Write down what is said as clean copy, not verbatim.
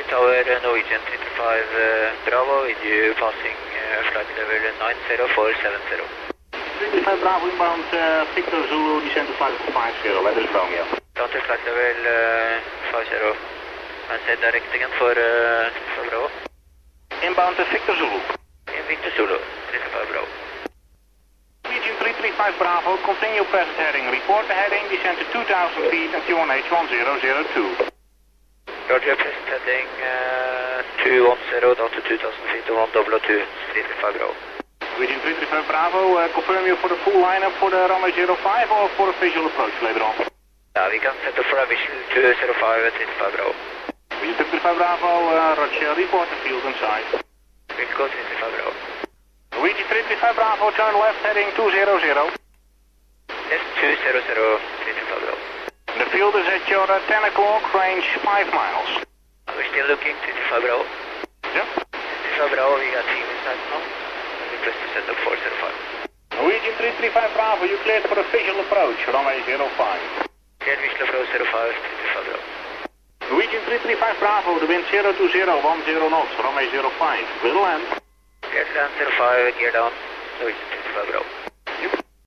Tower, Norwegian 35 Bravo, with you passing flight level 90470. 35 Bravo inbound Victor Zulu, descend to flight level 50, that is Romeo. Down to flight level 50. And say direct again for Bravo. Inbound Victor Zulu. In Victor Zulu, 35 Bravo. Region 335 Bravo, continue present heading. Report the heading, descend to 2,000 feet and QNH 1002. Roger, present heading 210 down to 2,000 feet, 102, 35 Bravo. Region 335 Bravo, confirm you for the full lineup for the runway 05 or for a visual approach later on? Yeah, we can set up for a visual 205 at 35 Bravo. Region 335 Bravo, Roger, report the field inside. We'll go 35 Bravo. Region 335 Bravo, turn left heading 200. Yes, 200, 35 Bravo. The field is at your 10 o'clock, range 5 miles. We're still looking, 35 Bravo. Yeah. 35 Bravo, we got team inside now. We press to set up 405. Region 335 Bravo, you cleared for a visual approach, runway 05. Cleared visual approach 05, 35 Bravo. Region 335 Bravo, the wind 020, 10 knots, runway 05. Will land. Cleared land 05, gear down, Norwegian 35 Bravo.